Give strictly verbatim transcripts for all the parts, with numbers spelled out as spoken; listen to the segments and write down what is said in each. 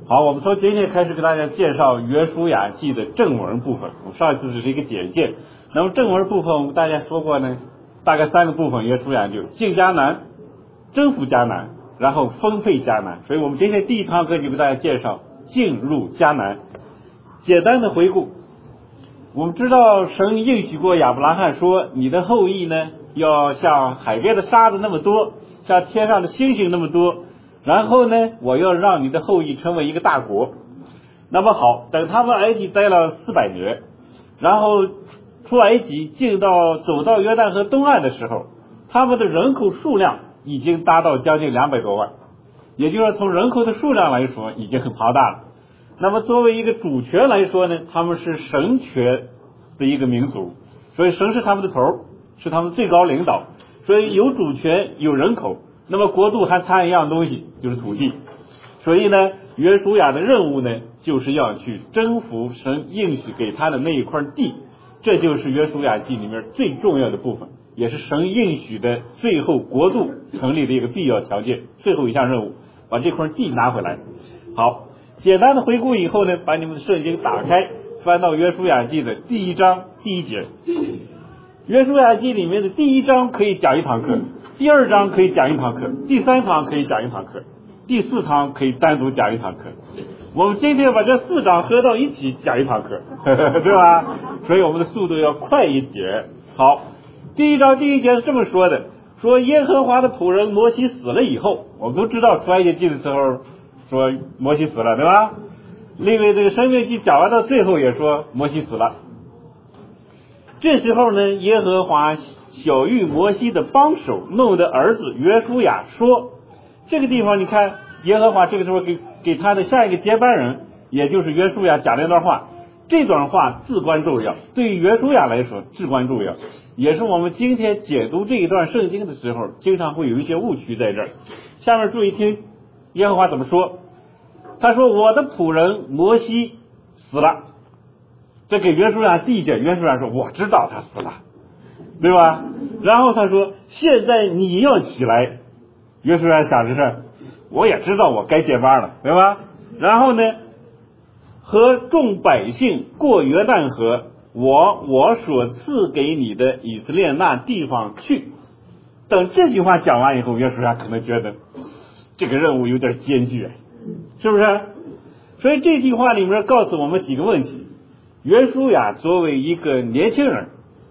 好，我们从今天开始给大家介绍约书亚记的正文部分。我们上一次只是一个简介，那么正文部分我们大家说过呢，大概三个部分，约书亚就进迦南、征服迦南，然后分配迦南。所以我们今天第一堂课就给大家介绍进入迦南。简单的回顾，我们知道神应许过亚伯拉罕说，你的后裔呢要像海边的沙子那么多，像天上的星星那么多，然后呢我要让你的后裔成为一个大国。那么好，等他们埃及待了四百年，然后出埃及进到走到约旦河东岸的时候，他们的人口数量已经达到将近两百多万，也就是说从人口的数量来说已经很庞大了。那么作为一个主权来说呢，他们是神权的一个民族，所以神是他们的头，是他们最高领导，所以有主权有人口，那么国度还差一样东西，就是土地。所以呢约书亚的任务呢就是要去征服神应许给他的那一块地，这就是约书亚记里面最重要的部分，也是神应许的最后国度成立的一个必要条件，最后一项任务，把这块地拿回来。好，简单的回顾以后呢，把你们的圣经打开，翻到约书亚记的第一章第一节。约书亚记里面的第一章可以讲一堂课，第二章可以讲一堂课，第三堂可以讲一堂课，第四堂可以单独讲一堂课。我们今天把这四章合到一起讲一堂课，对吧？所以我们的速度要快一点。好，第一章第一节是这么说的，说耶和华的仆人摩西死了以后，我们都知道出埃及记的时候说摩西死了，对吧？另外这个申命记讲完到最后也说摩西死了。这时候呢，耶和华晓谕摩西的帮手弄的儿子约书亚说，这个地方你看耶和华这个时候给给他的下一个接班人，也就是约书亚讲了一段话，这段话至关重要，对于约书亚来说至关重要，也是我们今天解读这一段圣经的时候经常会有一些误区在这儿。下面注意听耶和华怎么说，他说我的仆人摩西死了，这给约书亚递解，约书亚说我知道他死了，对吧？然后他说现在你要起来，约书亚想着是我也知道我该接班了，对吧？然后呢和众百姓过约旦河，我我所赐给你的以色列那地方去。等这句话讲完以后，约书亚可能觉得这个任务有点艰巨，是不是？所以这句话里面告诉我们几个问题。约书亚作为一个年轻人，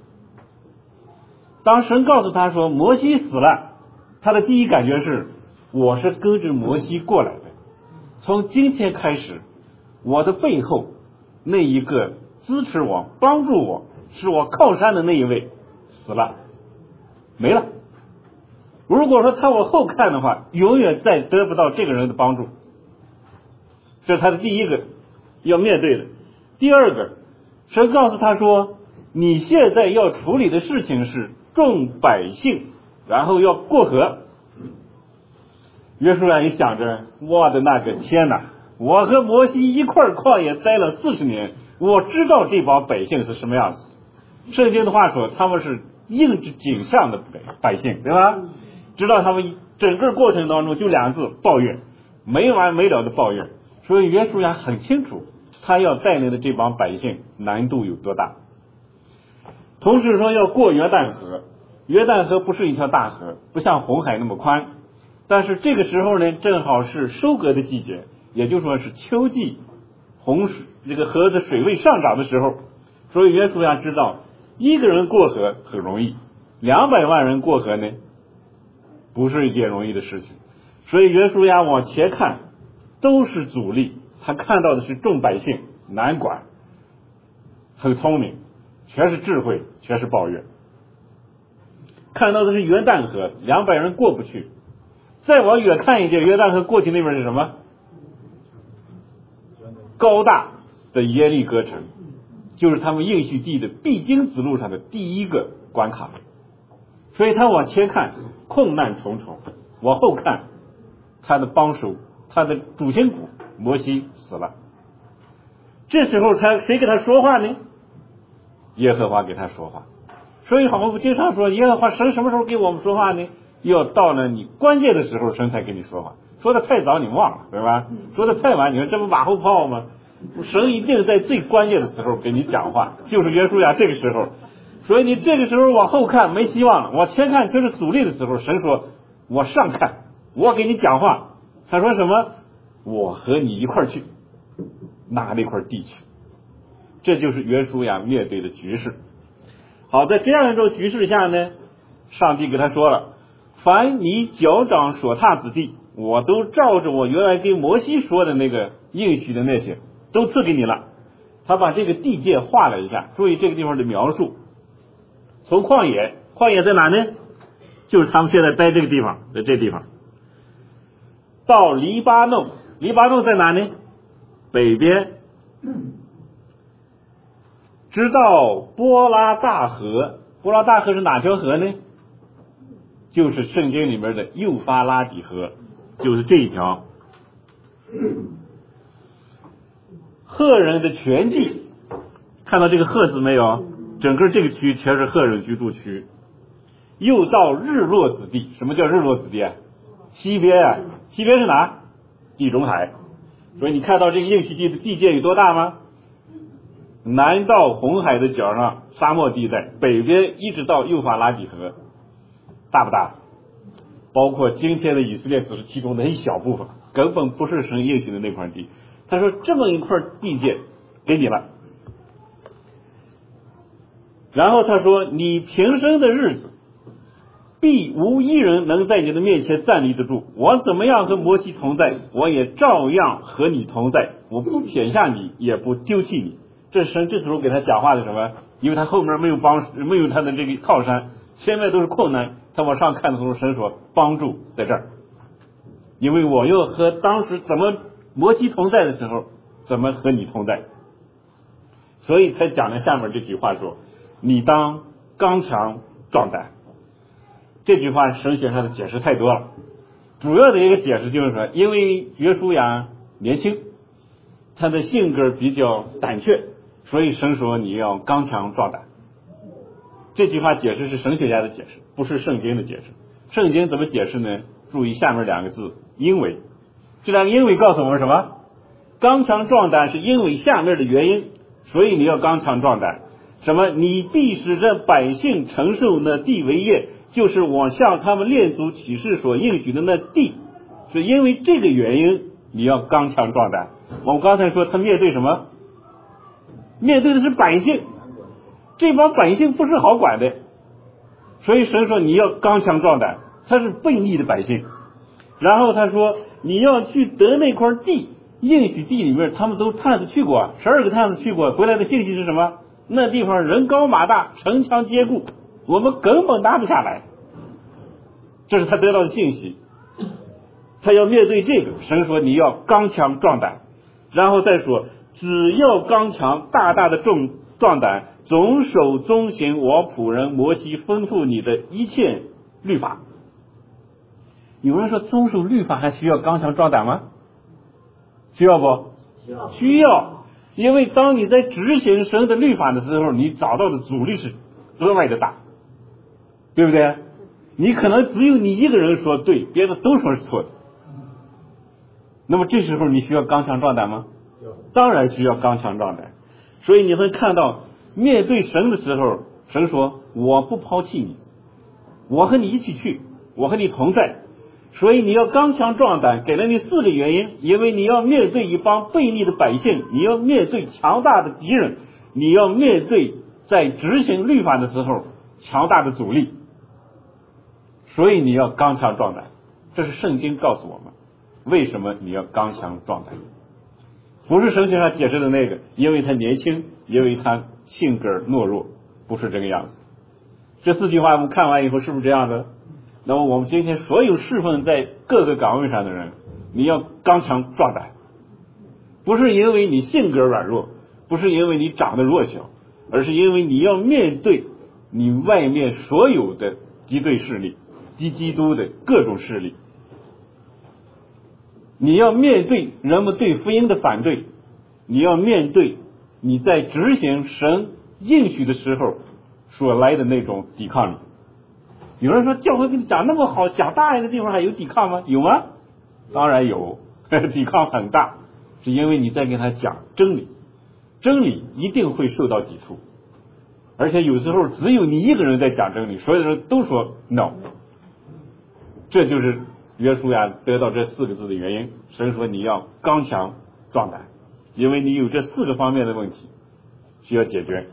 当神告诉他说摩西死了，他的第一感觉是我是跟着摩西过来的，从今天开始我的背后那一个支持我帮助我是我靠山的那一位死了没了，如果说他往后看的话，永远再得不到这个人的帮助，这是他的第一个要面对的。第二个，神告诉他说你现在要处理的事情是众百姓然后要过河。约书亚一想着，我的那个天哪，我和摩西一块旷野待了四十年，我知道这帮百姓是什么样子。圣经的话说他们是应着景象的百姓，对吧？知道他们整个过程当中就两个字，抱怨，没完没了的抱怨。所以约书亚很清楚他要带领的这帮百姓难度有多大。同时说要过约旦河，约旦河不是一条大河，不像红海那么宽，但是这个时候呢正好是收割的季节，也就是说是秋季，洪水这个河的水位上涨的时候。所以约书亚知道一个人过河很容易，两百万人过河呢不是一件容易的事情。所以约书亚往前看都是阻力，他看到的是众百姓难管，很聪明，全是智慧，全是抱怨。看到的是约旦河，两百人过不去。再往远看一点，约旦河过去那边是什么？高大的耶利哥城，就是他们应许地的必经之路上的第一个关卡。所以他往前看困难重重，往后看他的帮手，他的主心骨摩西死了。这时候他谁给他说话呢？耶和华给他说话。所以好，我们经常说耶和华神什么时候给我们说话呢？要到了你关键的时候神才给你说话。 说的太早你忘了，对吧？说的太晚，你说这不马后炮吗？神一定在最关键的时候给你讲话，就是约书亚这个时候。所以你这个时候往后看没希望了，往前看就是阻力的时候，神说我上看，我给你讲话。他说什么？我和你一块儿去拿那块地去。这就是约书亚面对的局势。好，在这样一种局势下呢，上帝给他说了，凡你脚掌所踏之地，我都照着我原来跟摩西说的那个应许的那些都赐给你了。他把这个地界画了一下，注意这个地方的描述。从旷野，旷野在哪呢？就是他们现在待这个地方，在这地方。到黎巴嫩，黎巴嫩在哪呢？北边。直到波拉大河，波拉大河是哪条河呢？就是圣经里面的幼发拉底河，就是这一条。赫人的全地，看到这个赫字没有？整个这个区全是赫人居住区。又到日落之地，什么叫日落之地啊？西边啊，西边是哪？地中海。所以你看到这个应许地的地界有多大吗？南到红海的角上，沙漠地带，北边一直到幼发拉底河，大不大？包括今天的以色列只是其中的一小部分，根本不是神应许的那块地。他说这么一块地界给你了，然后他说你平生的日子必无一人能在你的面前站立得住，我怎么样和摩西同在，我也照样和你同在，我不撇下你，也不丢弃你。这神这时候给他讲话的什么？因为他后面没有帮，没有他的这个靠山，前面都是困难，他往上看的时候，神说帮助在这儿，因为我又和当时怎么摩西同在的时候，怎么和你同在，所以才讲了下面这句话说，你当刚强壮胆。这句话神学上的解释太多了，主要的一个解释就是说，因为约书亚年轻，他的性格比较胆怯，所以神说你要刚强壮胆。这句话解释是神学家的解释，不是圣经的解释。圣经怎么解释呢？注意下面两个字，因为。这两个因为告诉我们什么？刚强壮胆是因为下面的原因，所以你要刚强壮胆。什么？你必使这百姓承受那地为业，就是我向他们列祖起誓所应许的那地。是因为这个原因，你要刚强壮胆。我们刚才说他面对什么？面对的是百姓，这帮百姓不是好管的，所以神说你要刚强壮胆，他是悖逆的百姓。然后他说你要去得那块地，应许地里面他们都探子去过，十二个探子去过，回来的信息是什么？那地方人高马大，城墙坚固，我们根本拿不下来。这是他得到的信息。他要面对这个，神说你要刚强壮胆。然后再说只要刚强大大的重壮胆，总守遵行我仆人摩西吩咐你的一切律法。有人说遵守律法还需要刚强壮胆吗？需要不？需要。需要，因为当你在执行神的律法的时候，你找到的阻力是额外的大，对不对？你可能只有你一个人说对，别的都说是错的。那么这时候你需要刚强壮胆吗？当然需要刚强壮胆。所以你会看到面对神的时候，神说我不抛弃你，我和你一起去，我和你同在。所以你要刚强壮胆，给了你四个原因，因为你要面对一帮悖逆的百姓，你要面对强大的敌人，你要面对在执行律法的时候强大的阻力，所以你要刚强壮胆。这是圣经告诉我们为什么你要刚强壮胆，不是神学上解释的那个因为他年轻，因为他性格懦弱，不是这个样子。这四句话我们看完以后是不是这样的？那么我们今天所有侍奉在各个岗位上的人，你要刚强壮胆，不是因为你性格软弱，不是因为你长得弱小，而是因为你要面对你外面所有的敌对势力，敌基督的各种势力，你要面对人们对福音的反对，你要面对你在执行神应许的时候所来的那种抵抗力。有人说教会跟你讲那么好，讲大一个地方还有抵抗吗？有吗？ 当然有，抵抗很大，是因为你在跟他讲真理，真理一定会受到抵触，而且有时候只有你一个人在讲真理，所有人都说 no， 这就是约书亚得到这四个字的原因。神说你要刚强壮胆，因为你有这四个方面的问题需要解决。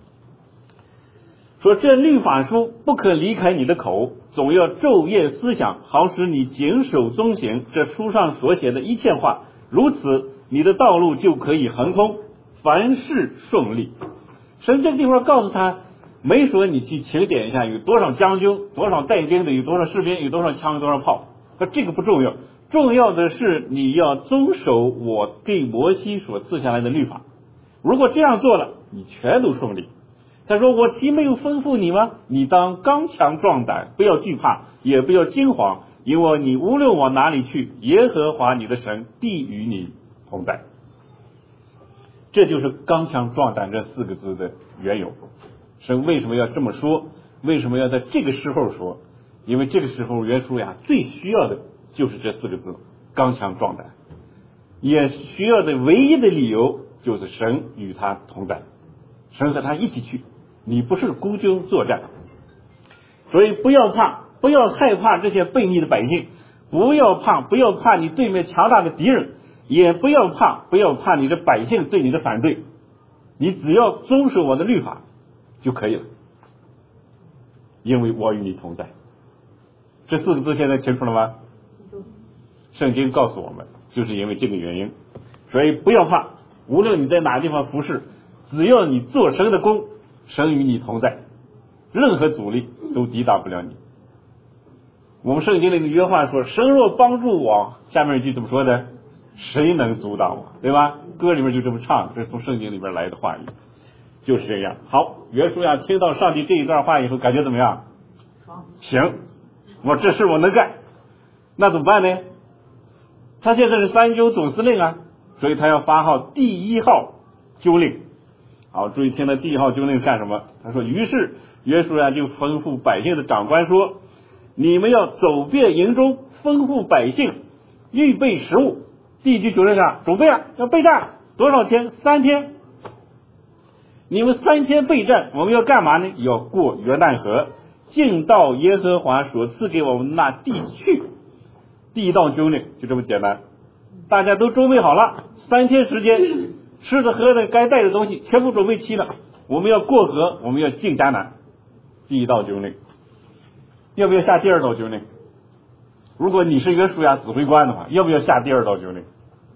说这律法书不可离开你的口，总要昼夜思想，好使你谨守遵行这书上所写的一切话，如此你的道路就可以亨通，凡事顺利。神这个地方告诉他，没说你去清点一下有多少将军，多少带兵的，有多少士兵，有多少枪，有多少炮，那这个不重要，重要的是你要遵守我给摩西所赐下来的律法。如果这样做了，你全都顺利。他说我岂没有吩咐你吗？你当刚强壮胆，不要惧怕，也不要惊惶，因为你无论往哪里去，耶和华你的神必与你同在。这就是刚强壮胆这四个字的缘由。神为什么要这么说？为什么要在这个时候说？因为这个时候约书亚最需要的就是这四个字，刚强壮胆，也需要的唯一的理由就是神与他同在，神和他一起去，你不是孤军作战。所以不要怕，不要害怕这些悖逆的百姓，不要怕，不要怕你对面强大的敌人，也不要怕，不要怕你的百姓对你的反对，你只要遵守我的律法就可以了，因为我与你同在。这四个字现在清楚了吗？圣经告诉我们，就是因为这个原因。所以不要怕，无论你在哪地方服侍，只要你做神的工，神与你同在，任何阻力都抵挡不了你。我们圣经里的约翰说，神若帮助我，下面一句怎么说的？谁能阻挡我？对吧？歌里面就这么唱，这是从圣经里边来的话语，就是这样。好，约书亚听到上帝这一段话以后，感觉怎么样？行，我这事我能干。那怎么办呢？他现在是三军总司令啊，所以他要发号第一号军令。好，注意听他第一号军令干什么？他说，于是约书亚就吩咐百姓的长官说，你们要走遍营中，吩咐百姓预备食物。第一句军令上，准备啊，要备战多少天？三天。你们三天备战，我们要干嘛呢？要过约旦河，进到耶和华所赐给我们那地去。第一道军令就这么简单，大家都准备好了，三天时间，吃的喝的该带的东西全部准备齐了，我们要过河，我们要进迦南。第一道军令。要不要下第二道军令？如果你是约书亚指挥官的话，要不要下第二道军令？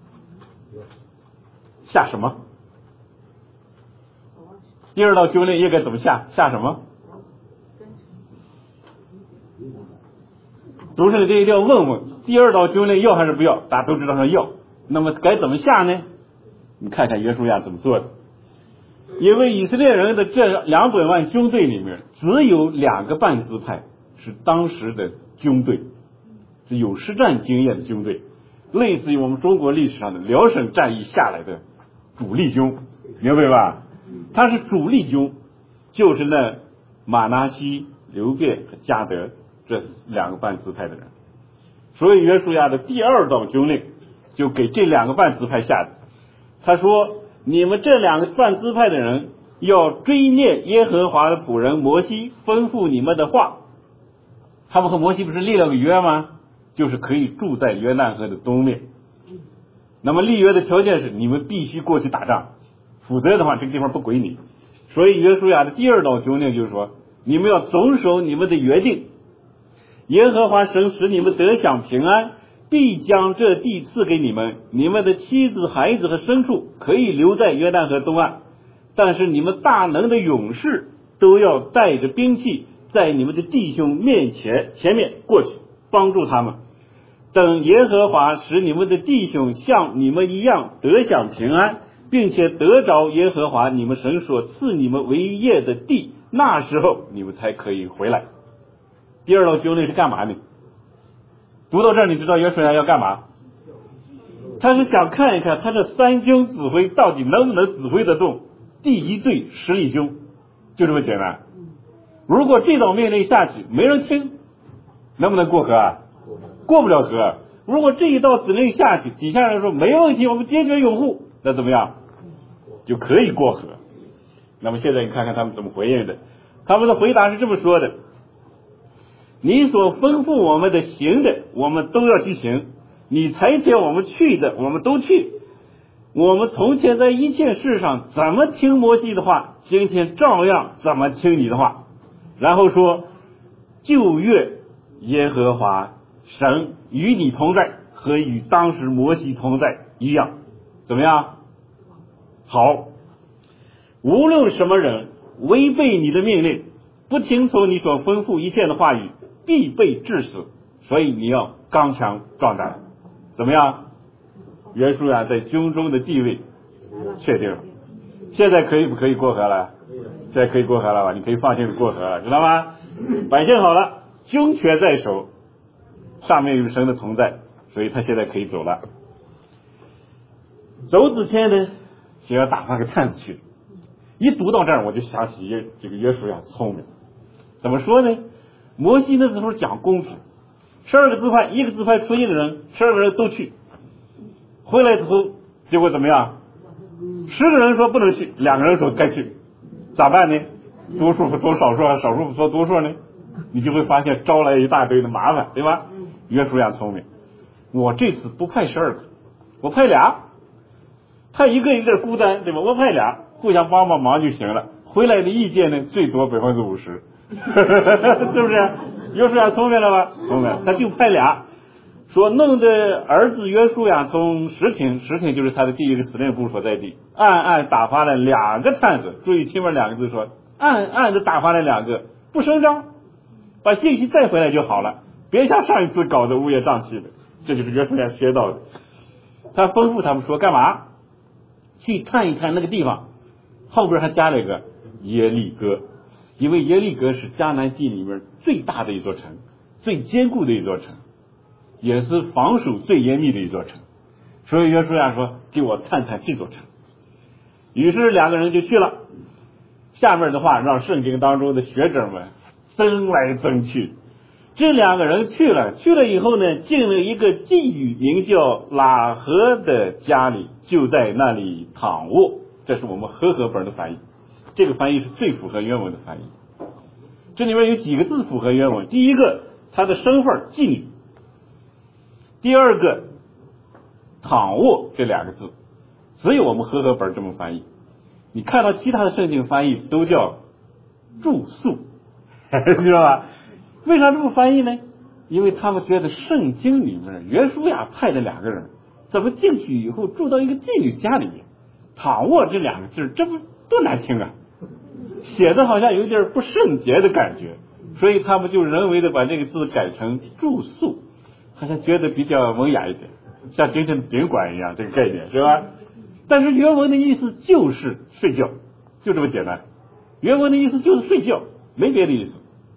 下什么？第二道军令应该怎么下？下什么？读圣经一定要问问，第二道军令要还是不要？大家都知道说要，那么该怎么下呢？你看看约书亚怎么做的。因为以色列人的这两百万军队里面，只有两个半支派是当时的军队，是有实战经验的军队，类似于我们中国历史上的辽沈战役下来的主力军，明白吧？他是主力军，就是那马拿西、流便和迦得这两个半支派的人。所以约书亚的第二道军令就给这两个半支派下的。他说，你们这两个半支派的人要追念耶和华的仆人摩西吩咐你们的话。他们和摩西不是立了个约吗？就是可以住在约旦河的东面。那么立约的条件是你们必须过去打仗，否则的话这个地方不归你。所以约书亚的第二道军令就是说，你们要遵守你们的约定，耶和华神使你们得享平安，必将这地赐给你们，你们的妻子、孩子和牲畜可以留在约旦河东岸，但是你们大能的勇士都要带着兵器，在你们的弟兄面前前面过去，帮助他们。等耶和华使你们的弟兄像你们一样得享平安，并且得着耶和华你们神所赐你们为业的地，那时候你们才可以回来。第二道军令是干嘛呢？读到这儿，你知道约书亚要干嘛？他是想看一看他这三军指挥到底能不能指挥得动第一队十里军，就这么简单。如果这道命令下去没人听，能不能过河啊？过不了河。 如果这一道指令下去，底下人说没问题，我们坚决拥护，那怎么样？就可以过河。那么现在你看看他们怎么回应的，他们的回答是这么说的：你所吩咐我们的行的，我们都要去行；你裁决我们去的，我们都去。我们从前在一切事上怎么听摩西的话，今天照样怎么听你的话。然后说，旧约耶和华神与你同在，和与当时摩西同在一样。怎么样？好，无论什么人违背你的命令，不听从你所吩咐一切的话语，必被治死。所以你要刚强壮胆。怎么样？约书亚在军中的地位确定了，现在可以不可以过河了？现在可以过河了吧？你可以放心的过河了，知道吗？百姓好了，军权在手，上面有神的同在，所以他现在可以走了。走之前呢，就要打发个探子去。一读到这儿，我就想起约这个约书亚聪明。怎么说呢？摩西那时候讲公平，十二个支派，一个支派出一个人，十二个人都去。回来之后，结果怎么样？十个人说不能去，两个人说该去，咋办呢？多数不说少数，少数不说多数呢？你就会发现招来一大堆的麻烦，对吧？约书亚聪明，我这次不派十二个，我派俩，派一个有点孤单，对吧？我派俩，互相帮帮忙就行了。回来的意见呢，最多百分之五十，是不是？约书亚聪明了吧？聪明，他就派俩。说弄得儿子约书亚从什亭，什亭就是他的第一个司令部所在地，暗暗打发了两个探子。注意前面两个字说暗暗的打发了两个，不声张，把信息带回来就好了，别像上一次搞得乌烟瘴气的。这就是约书亚学到的。他吩咐他们说干嘛？去看一看那个地方，后边还加了一个耶利哥，因为耶利哥是迦南地里面最大的一座城，最坚固的一座城，也是防守最严密的一座城，所以约书亚说给我探探这座城。于是两个人就去了。下面的话让圣经当中的学者们争来争去。这两个人去了，去了以后呢，进了一个妓女名叫喇合的家里，就在那里躺卧。这是我们和合本的翻译，这个翻译是最符合原文的翻译。这里面有几个字符合原文，第一个他的身份妓女，第二个躺卧这两个字只有我们和合本这么翻译，你看到其他的圣经翻译都叫住宿知道吧？为啥这么翻译呢？因为他们觉得圣经里面约书亚派的两个人怎么进去以后住到一个妓女家里面，躺卧这两个字这不多难听啊，写的好像有点不圣洁的感觉，所以他们就人为的把这个字改成住宿，好像觉得比较文雅一点，像今天的宾馆一样，这个概念是吧？但是原文的意思就是睡觉，就这么简单，原文的意思就是睡觉，没别的意思。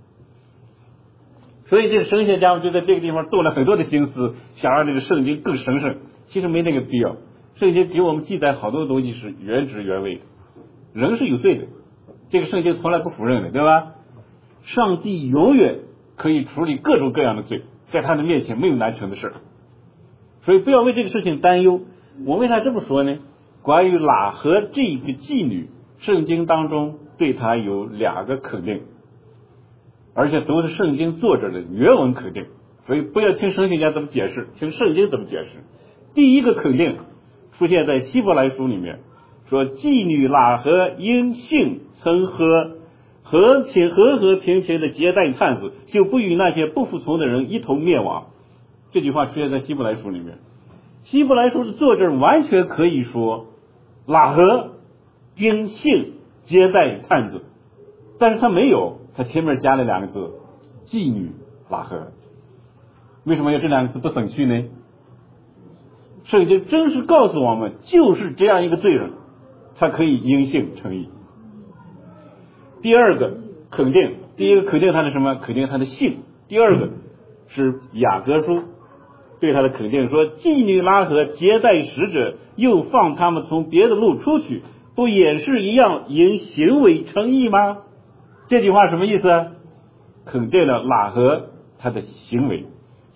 所以这个神学家们就在这个地方动了很多的心思，想让这个圣经更神圣，其实没那个必要。圣经给我们记载好多东西是原汁原味的，人是有罪的，这个圣经从来不否认的，对吧？上帝永远可以处理各种各样的罪，在他的面前没有难成的事，所以不要为这个事情担忧。我为啥这么说呢？关于喇合这个妓女，圣经当中对她有两个肯定，而且都是圣经作者的原文肯定，所以不要听神学家怎么解释，听圣经怎么解释。第一个肯定出现在希伯来书里面，说妓女喇合因信曾和和平和和平平的接待探子，就不与那些不服从的人一同灭亡。这句话出现在希伯来书里面，希伯来书的作者完全可以说喇合因信接待探子，但是他没有，他前面加了两个字妓女喇合。为什么要这两个字不省去呢？圣经真是告诉我们，就是这样一个罪人，他可以因信称义。第二个肯定，第一个肯定他的什么？肯定他的信。第二个是雅各书对他的肯定，说妓女喇合接待使者，又放他们从别的路出去，不也是一样因行为称义吗？这句话什么意思？肯定了喇合他的行为，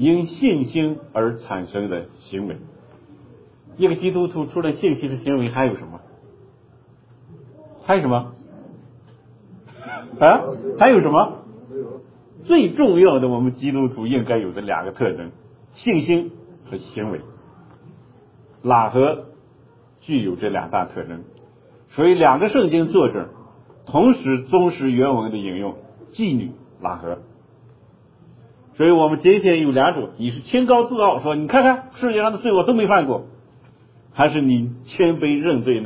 因信心而产生的行为。一个基督徒除了信心的行为还有什么？还有什么？啊？还有什么？最重要的，我们基督徒应该有的两个特征：信心和行为。喇合具有这两大特征，所以两个圣经作者同时忠实原文的引用妓女喇合。所以我们今天有两种：你是清高自傲，说你看看世界上的罪我都没犯过，还是你谦卑认罪呢？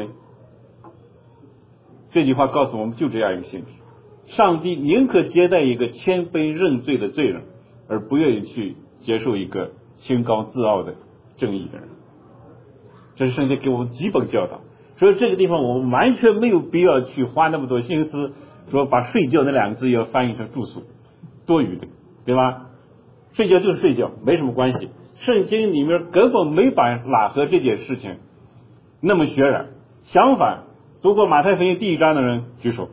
这句话告诉我们就这样一个性质：上帝宁可接待一个谦卑认罪的罪人，而不愿意去接受一个清高自傲的正义的人。这是圣经给我们基本教导。所以这个地方我们完全没有必要去花那么多心思说把睡觉那两个字要翻译成住宿，多余的，对吧？睡觉就是睡觉，没什么关系。圣经里面根本没把喇合这件事情那么渲染，相反，读过马太福音第一章的人举手。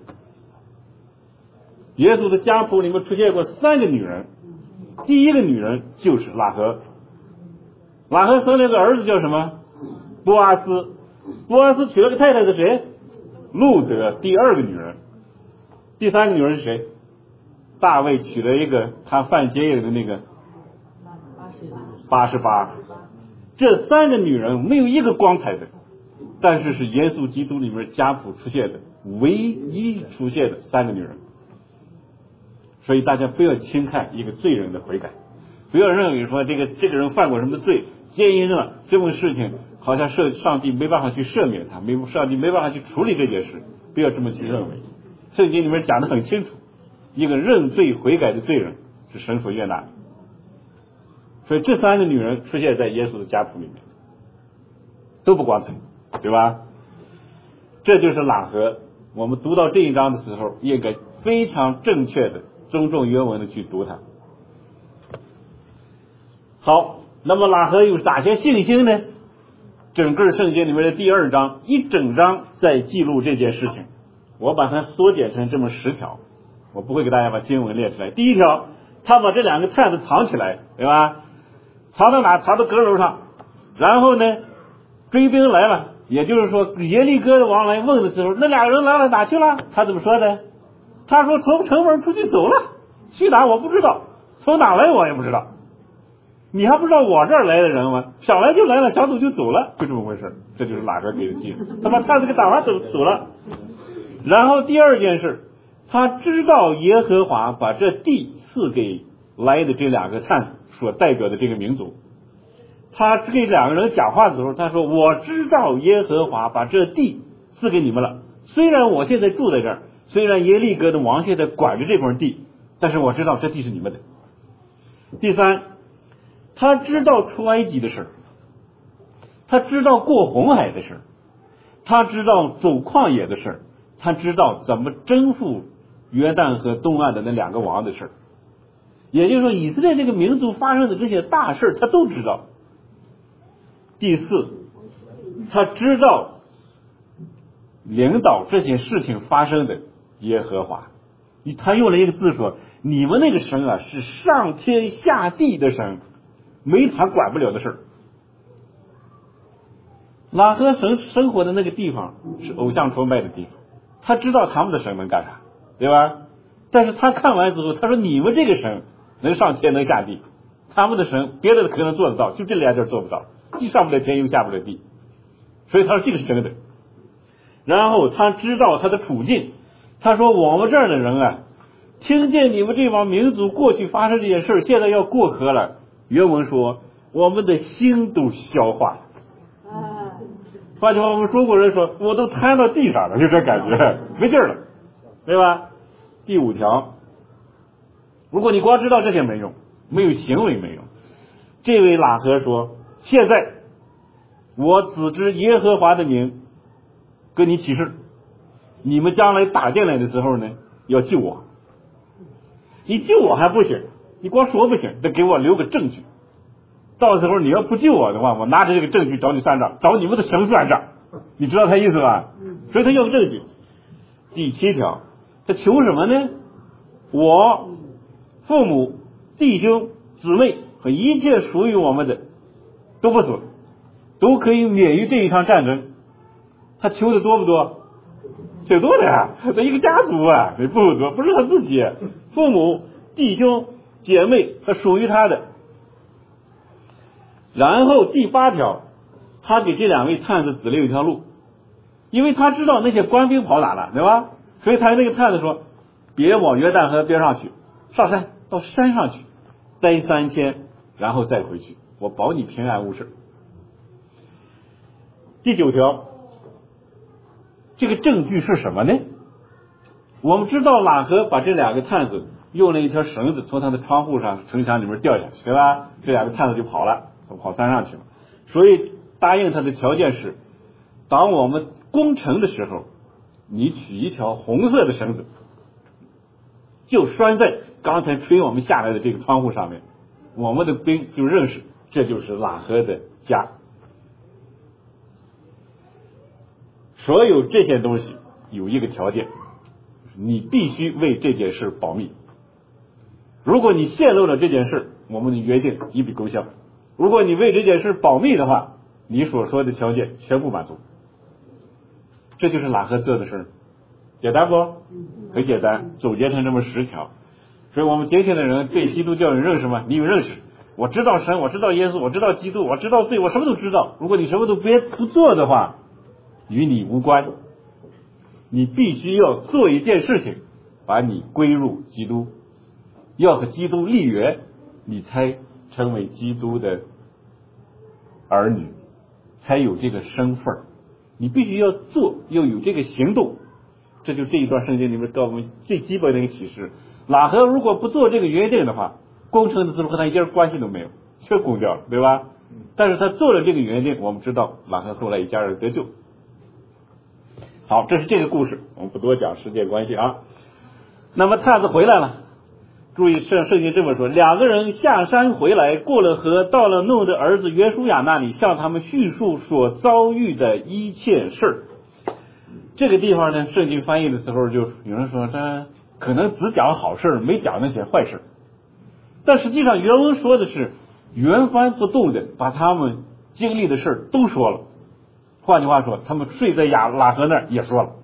耶稣的家谱里面出现过三个女人，第一个女人就是喇合。喇合生了个儿子叫什么？波阿斯。波阿斯娶了个太太是谁？路德，第二个女人。第三个女人是谁？大卫娶了一个他犯奸淫的那个八十八。这三个女人没有一个光彩的，但是是耶稣基督里面家谱出现的唯一出现的三个女人。所以大家不要轻看一个罪人的悔改，不要认为说这个这个人犯过什么罪，奸淫了这种事情好像是上帝没办法去赦免他，没上帝没办法去处理这件事，不要这么去认为。圣经里面讲得很清楚，一个认罪悔改的罪人是神所悦纳的。所以这三个女人出现在耶稣的家谱里面，都不光彩，对吧？这就是喇合。我们读到这一章的时候，应该非常正确的尊重原文的去读它。好，那么喇合有哪些信心呢？整个圣经里面的第二章一整章在记录这件事情，我把它缩减成这么十条，我不会给大家把经文列出来。第一条，他把这两个探子藏起来，对吧？藏到哪？藏到阁楼上。然后呢，追兵来了，也就是说耶利哥的王来问的时候，那俩人来了哪去了？他怎么说的？他说从城门出去走了，去哪我不知道，从哪来我也不知道。你还不知道我这儿来的人吗？想来就来了，想走就走了，就这么回事。这就是喇合给的记录。他把探子给打完走走了。然后第二件事，他知道耶和华把这地赐给来的这两个探子所代表的这个民族。他跟两个人讲话的时候，他说我知道耶和华把这地赐给你们了，虽然我现在住在这儿，虽然耶利哥的王现在管着这块地，但是我知道这地是你们的。第三，他知道出埃及的事，他知道过红海的事，他知道走旷野的事，他知道怎么征服约旦河东岸的那两个王的事。也就是说，以色列这个民族发生的这些大事他都知道。第四，他知道领导这些事情发生的耶和华。他用了一个字说，你们那个神啊是上天下地的神，没他管不了的事儿。喇合生生活的那个地方是偶像崇拜的地方，他知道他们的神能干啥，对吧？但是他看完之后，他说你们这个神能上天能下地，他们的神别的可能做得到，就这俩地儿做不到，既上不了天又下不了地，所以他说这个是真的。然后他知道他的处境，他说我们这儿的人啊，听见你们这帮民族过去发生这件事，现在要过河了，原文说我们的心都消化了。换句话，我们中国人说我都瘫到地上了，就这感觉没劲儿了，对吧？第五条，如果你光知道这些没用，没有行为没用。这位喇合说，现在我只知耶和华的名跟你起誓，你们将来打进来的时候呢，要救我。你救我还不行，你光说不行，得给我留个证据。到时候你要不救我的话，我拿着这个证据找你算账，找你们的神算账。你知道他意思吧？所以他要个证据。第七条，他求什么呢？我父母弟兄姊妹和一切属于我们的都不死，都可以免于这一场战争。他求的多不多？挺多的呀，他一个家族啊，没不多，不是他自己，父母、弟兄、姐妹和属于他的。然后第八条，他给这两位探子指了一条路，因为他知道那些官兵跑哪了，对吧？所以他那个探子说，别往约旦河边上去，上山到山上去待三天，然后再回去，我保你平安无事。第九条，这个证据是什么呢？我们知道喇合把这两个探子用了一条绳子从他的窗户上城墙里面掉下去，对吧？这两个探子就跑了，跑山上去了。所以答应他的条件是，当我们攻城的时候，你取一条红色的绳子，就拴在刚才吹我们下来的这个窗户上面，我们的兵就认识这就是喇合的家。所有这些东西有一个条件，你必须为这件事保密。如果你泄露了这件事，我们的约定一笔勾销；如果你为这件事保密的话，你所说的条件全部满足。这就是喇合做的事，简单不？很简单，总结成这么十条。所以我们今天的人对基督教人认识吗？你有认识？我知道神，我知道耶稣，我知道基督，我知道罪，我什么都知道。如果你什么都别不做的话，与你无关。你必须要做一件事情，把你归入基督，要和基督立约，你才成为基督的儿女，才有这个身份。你必须要做，要有这个行动。这就这一段圣经里面给我们最基本的一个启示。喇合如果不做这个约定的话，攻城的时候和他一点关系都没有，全攻掉了，对吧？但是他做了这个约定，我们知道喇合后来一家人得救。好，这是这个故事，我们不多讲，时间关系啊。那么探子回来了，注意圣圣经这么说，两个人下山回来，过了河，到了怒的儿子约书亚那里，向他们叙述所遭遇的一切事儿。这个地方呢，圣经翻译的时候就有人说这可能只讲好事，没讲那些坏事。但实际上原文说的是原翻不动的把他们经历的事儿都说了。换句话说，他们睡在亚喇合那儿也说了。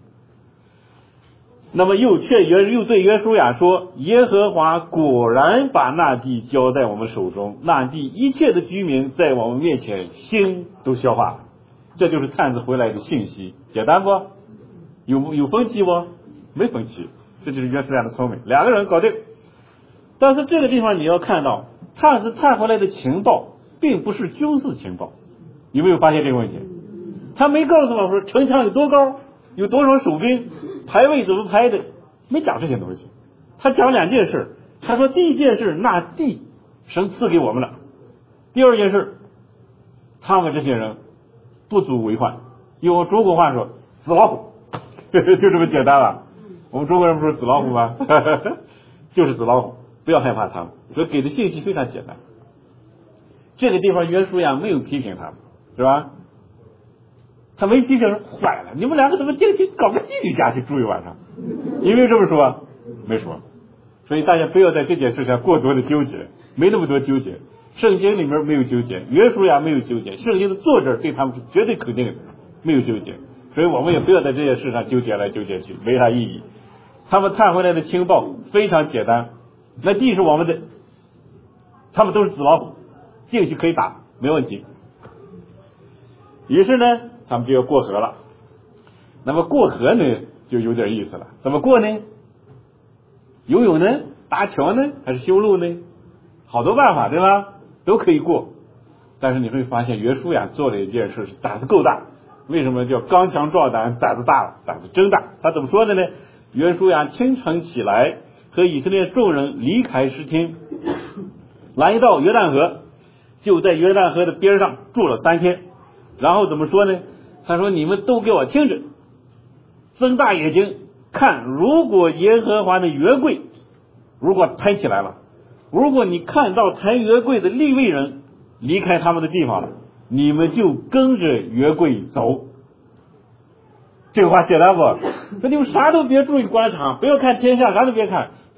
那么又却约又对约书亚说，耶和华果然把那地交在我们手中，那地一切的居民在我们面前心都消化了。这就是探子回来的信息，简单不？有有分歧不？没分歧，这就是约书亚的聪明，两个人搞定。但是这个地方你要看到，探子探回来的情报并不是军事情报，有没有发现这个问题？他没告诉我说城墙有多高，有多少守兵，排位怎么排的，没讲这些东西。他讲两件事，他说第一件事，那地神赐给我们了；第二件事，他们这些人不足为患，用中国话说死老虎，就这么简单了。我们中国人不是死老虎吗？就是死老虎，不要害怕他们。所以给的信息非常简单。这个地方约书亚没有批评他们，是吧？他没批评说坏了，你们两个怎么进去搞个妓女家去住一晚上？有没有这么说？没说。所以大家不要在这件事上过多的纠结，没那么多纠结。圣经里面没有纠结，约书亚没有纠结，圣经的作者对他们是绝对肯定的，没有纠结。所以我们也不要在这件事上纠结来纠结去，没啥意义。他们探回来的情报非常简单，那地是我们的，他们都是纸老虎，进去可以打，没问题。于是呢，他们就要过河了。那么过河呢，就有点意思了。怎么过呢？游泳呢？搭桥呢？还是修路呢？好多办法，对吧？都可以过。但是你会发现，约书亚做了一件事，胆子够大。为什么叫刚强壮胆，胆子大了，胆子真大？他怎么说的呢？约书亚清晨起来，和以色列众人离开示听，来到约旦河，就在约旦河的边上住了三天。然后怎么说呢？他说：“你们都给我听着，睁大眼睛看，如果耶和华的约柜如果抬起来了，如果你看到抬约柜的利未人离开他们的地方了，你们就跟着约柜走。”这个话简单不？说你们啥都别注意观察，不要看天象，啥都别看，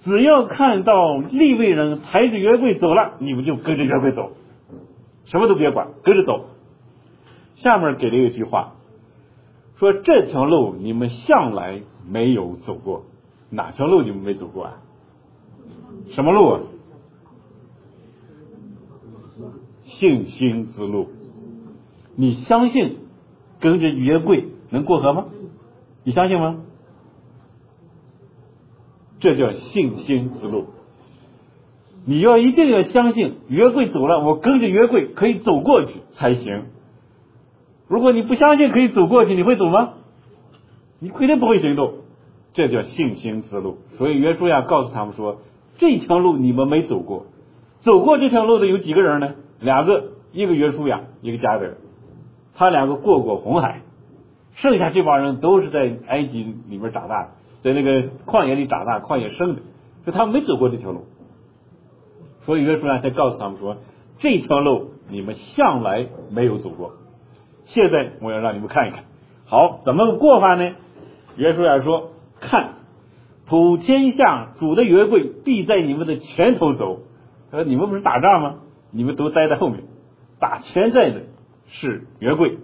只要看到利未人抬着约柜走了，你们就跟着约柜走，什么都别管，跟着走。下面给了一句话，说这条路你们向来没有走过。哪条路你们没走过啊？什么路啊？信心之路。你相信跟着约柜能过河吗？你相信吗？这叫信心之路。你要一定要相信约柜走了，我跟着约柜可以走过去才行。如果你不相信可以走过去，你会走吗？你肯定不会行动。这叫信心之路。所以约书亚告诉他们说，这条路你们没走过。走过这条路的有几个人呢？两个，一个约书亚，一个迦得，他两个过过红海，剩下这帮人都是在埃及里面长大的，在那个旷野里长大，旷野生的，所以他们没走过这条路。所以约书亚才告诉他们说，这条路你们向来没有走过，现在我要让你们看一看。好，怎么过法呢？约书亚说，看，普天下主的约柜必在你们的前头走。他说，你们不是打仗吗？你们都待在后面，打前在的是约柜。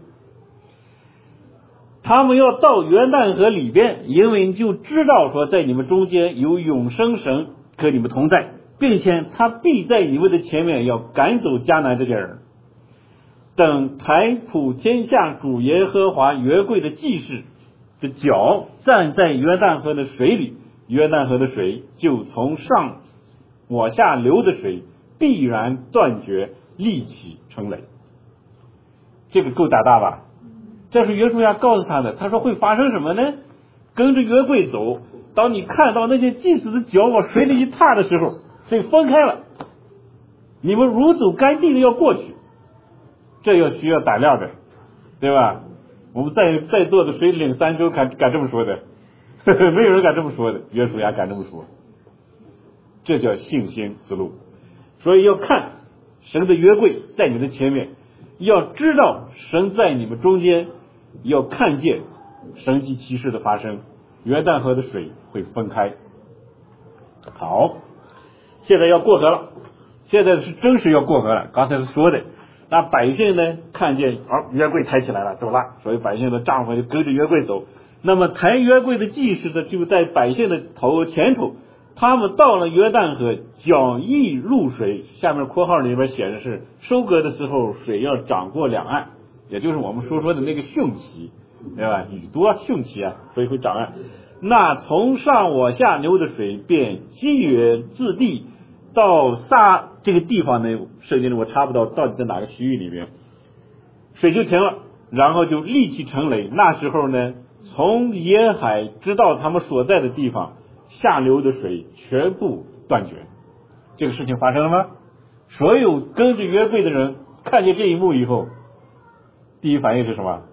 他们要到约旦河里边，因为你就知道说在你们中间有永生神和你们同在，并且他必在你们的前面要赶走迦南这些人。等抬普天下主耶和华约柜的祭司的脚站在约旦河的水里，约旦河的水就从上往下流的水必然断绝，立起成雷。这个够胆大吧？这是约书亚告诉他的。他说会发生什么呢？跟着约柜走，当你看到那些祭司的脚往水里一踏的时候，水分开了，你们如走干地的要过去。这要需要胆量的，对吧？我们在在座的水领三周敢敢这么说的？呵呵，没有人敢这么说的，约书亚敢这么说。这叫信心之路。所以要看神的约柜在你的前面，要知道神在你们中间，要看见神迹奇事的发生，约旦河的水会分开。好，现在要过河了，现在是真实要过河了。刚才是说的，那百姓呢看见哦约柜抬起来了，走了，所以百姓的丈夫就跟着约柜走。那么抬约柜的祭司的就在百姓的头前头，他们到了约旦河，脚一入水，下面括号里边写的是收割的时候水要涨过两岸，也就是我们所说的那个汛期，对吧？雨多汛期啊，所以会涨岸。那从上往下流的水便积约至地，到撒这个地方呢，圣经里我查不到到底在哪个区域里面，水就停了，然后就立起成雷。那时候呢，从沿海直到他们所在的地方，下流的水全部断绝。这个事情发生了吗？所有跟着约柜的人看见这一幕以后，第一反应是什么？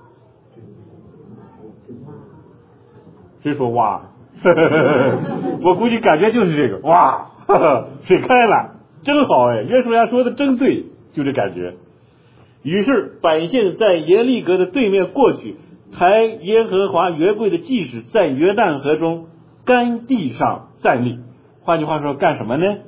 谁说哇？我估计感觉就是这个哇，呵呵，水开了，真好哎！约书亚说的真对，就这感觉。于是百姓在耶利哥的对面过去，抬耶和华约柜的祭司在约旦河中干地上站立。换句话说，干什么呢？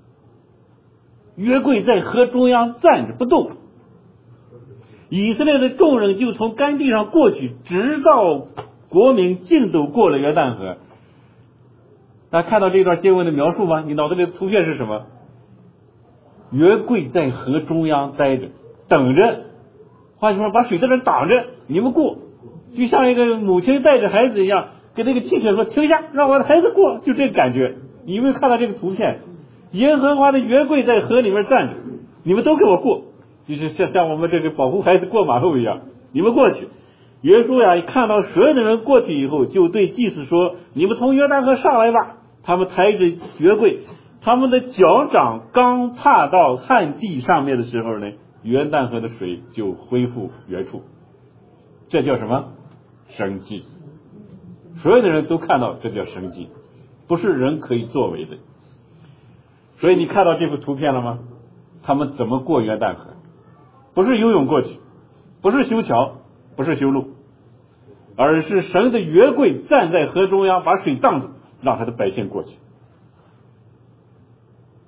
约柜在河中央站着不动，以色列的众人就从干地上过去，直到国民尽走过了约旦河。大家看到这段经文的描述吗？你脑子里的图片是什么？约柜在河中央待着，等着，换句话说，把水在这挡着，你们过，就像一个母亲带着孩子一样，跟那个汽车说停下，让我的孩子过，就这个感觉。你有没有看到这个图片？耶和华的约柜在河里面站着，你们都给我过，就是像像我们这个保护孩子过马路一样，你们过去。约书亚一看到所有的人过去以后，就对祭司说：“你们从约旦河上来吧。”他们抬着约柜，他们的脚掌刚踏到旱地上面的时候呢，约旦河的水就恢复原处。这叫什么？神迹。所有的人都看到这叫神迹，不是人可以作为的。所以你看到这幅图片了吗？他们怎么过约旦河？不是游泳过去，不是修桥，不是修路，而是神的约柜站在河中央，把水挡住，让他的百姓过去。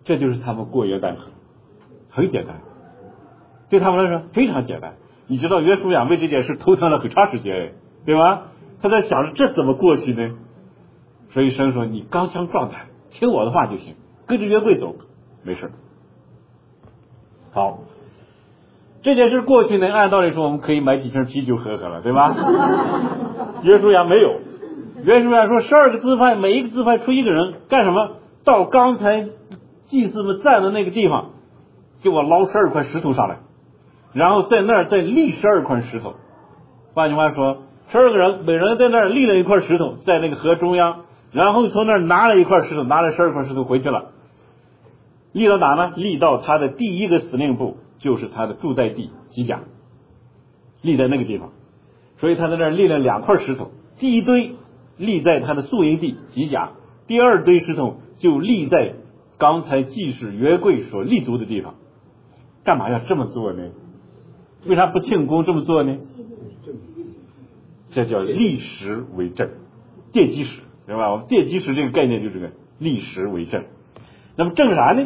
这就是他们过约旦河，很简单，对他们来说非常简单。你知道约书亚为这件事头疼了很长时间，对吧？他在想着这怎么过去呢？所以神说你刚强壮胆，听我的话就行，跟着约柜走，没事。好，这件事过去呢，按道理说我们可以买几瓶啤酒喝喝了，对吧？约书亚没有，约书亚说十二个支派，每一个支派出一个人，干什么？到刚才祭司们站的那个地方，给我捞十二块石头上来，然后在那儿再立十二块石头。换句话说，十二个人每人在那儿立了一块石头，在那个河中央，然后从那儿拿了一块石头，拿了十二块石头回去了。立到哪呢？立到他的第一个司令部，就是他的驻在地基甲，立在那个地方。所以他在那儿立了两块石头，第一堆立在他的宿营地基甲，第二堆石头就立在刚才祭司约柜所立足的地方。干嘛要这么做呢？为啥不庆功这么做呢？这叫立石为证，奠基石，对吧？我们奠基石这个概念就是这个立石为证。那么证啥呢？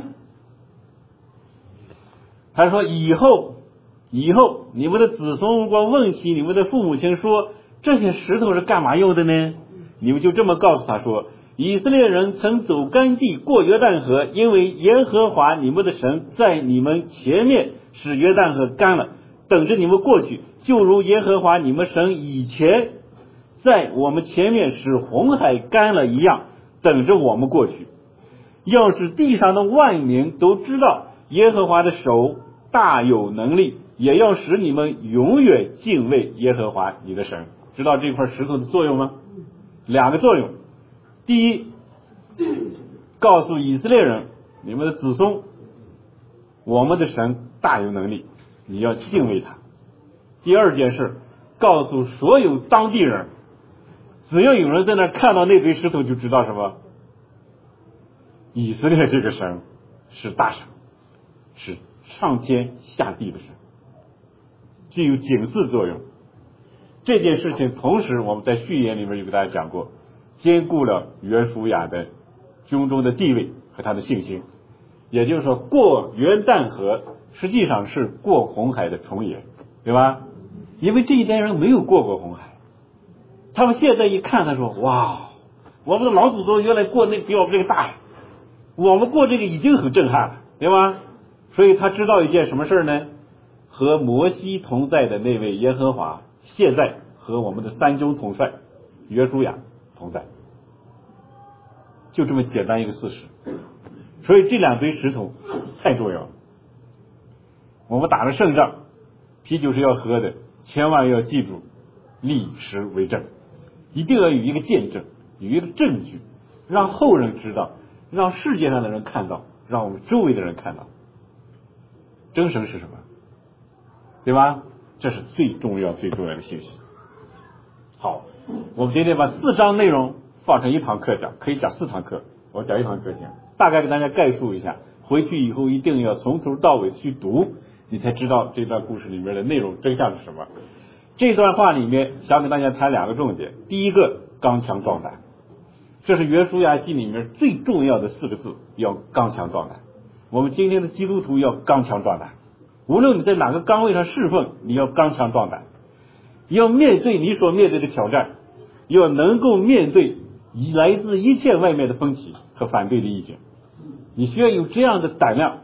他说以后以后你们的子孙如果问起你们的父母亲说这些石头是干嘛用的呢？你们就这么告诉他说，以色列人曾走干地过约旦河，因为耶和华你们的神在你们前面使约旦河干了，等着你们过去，就如耶和华你们神以前在我们前面使红海干了一样，等着我们过去。要是地上的万民都知道耶和华的手大有能力，也要使你们永远敬畏耶和华你的神。知道这块石头的作用吗？两个作用。第一，告诉以色列人，你们的子孙，我们的神大有能力，你要敬畏他。第二件事，告诉所有当地人，只要有人在那看到那堆石头，就知道什么？以色列这个神是大神，是上天下地的神，具有警示作用。这件事情同时我们在序言里面有给大家讲过，兼顾了约书亚的军中的地位和他的信心。也就是说，过约旦河实际上是过红海的重演，对吧？因为这一代人没有过过红海，他们现在一看，他说哇，我们的老祖宗原来过那比我们这个大呀，我们过这个已经很震撼了，对吧？所以他知道一件什么事呢？和摩西同在的那位耶和华，现在和我们的三军统帅约书亚同在，就这么简单一个事实。所以这两堆石头太重要了。我们打了胜仗，啤酒是要喝的，千万要记住立石为证，一定要有一个见证，有一个证据，让后人知道，让世界上的人看到，让我们周围的人看到真神是什么，对吧？这是最重要最重要的信息。好，我们今天把四章内容放成一堂课讲，可以讲四堂课，我讲一堂课行，大概给大家概述一下，回去以后一定要从头到尾去读，你才知道这段故事里面的内容真相是什么。这段话里面想给大家谈两个重点，第一个刚强壮胆，这是约书亚记里面最重要的四个字，要刚强壮胆。我们今天的基督徒要刚强壮胆，无论你在哪个岗位上侍奉，你要刚强壮胆，要面对你所面对的挑战，要能够面对来自一切外面的分歧和反对的意见，你需要有这样的胆量。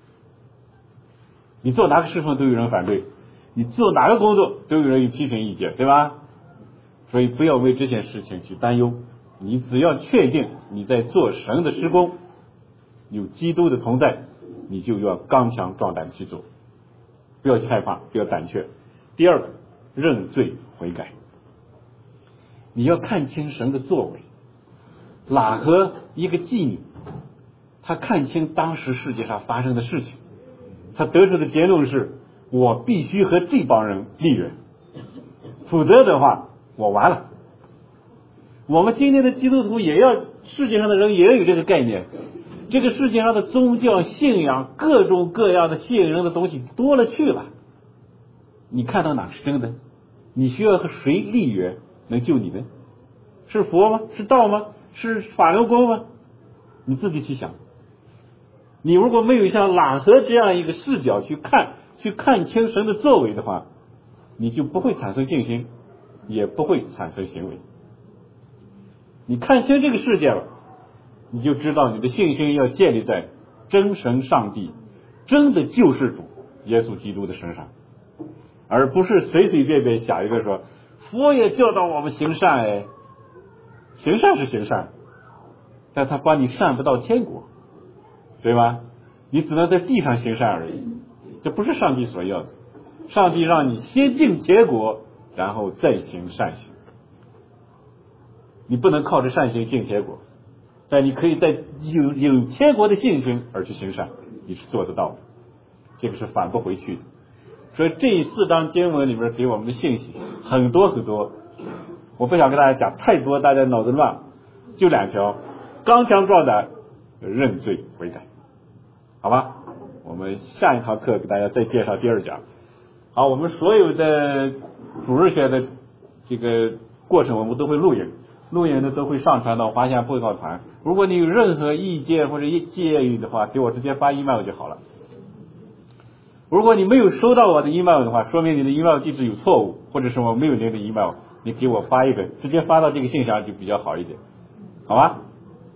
你做哪个侍奉都有人反对，你做哪个工作都有人有批评意见，对吧？所以不要为这件事情去担忧，你只要确定你在做神的施工，有基督的同在，你就要刚强壮胆去做，不要去害怕，不要胆怯。第二个，认罪悔改，你要看清神的作为。喇合一个妓女，她看清当时世界上发生的事情，她得出的结论是，我必须和这帮人立约，否则的话我完了。我们今天的基督徒也要，世界上的人也要有这个概念，这个世界上的宗教信仰各种各样的吸引人的东西多了去了，你看到哪是真的？你需要和谁立约能救你呢？是佛吗？是道吗？是法轮功吗？你自己去想。 你如果没有像喇合这样一个视角去看，去看清神的作为的话，你就不会产生信心，也不会产生行为。你看清这个世界了，你就知道你的信心要建立在真神上帝、真的救世主耶稣基督的身上，而不是随随便便想一个说佛也教导我们行善，哎，行善是行善，但他把你善不到天国，对吧？你只能在地上行善而已，这不是上帝所要的。上帝让你先进天国，然后再行善行。你不能靠着善行进天国，但你可以在有有天国的信心而去行善，你是做得到的，这个是返不回去的。所以这四章经文里面给我们的信息很多很多，我不想跟大家讲太多，大家脑子乱，就两条：刚强壮胆，认罪悔改。好吧，我们下一堂课给大家再介绍第二讲。好，我们所有的主日学的这个过程我们都会录影，录影的都会上传到华夏布道团。如果你有任何意见或者建议的话，给我直接发 email 就好了。如果你没有收到我的 email 的话，说明你的 email 地址有错误，或者是我没有您的 email， 你给我发一个，直接发到这个信箱就比较好一点，好吧？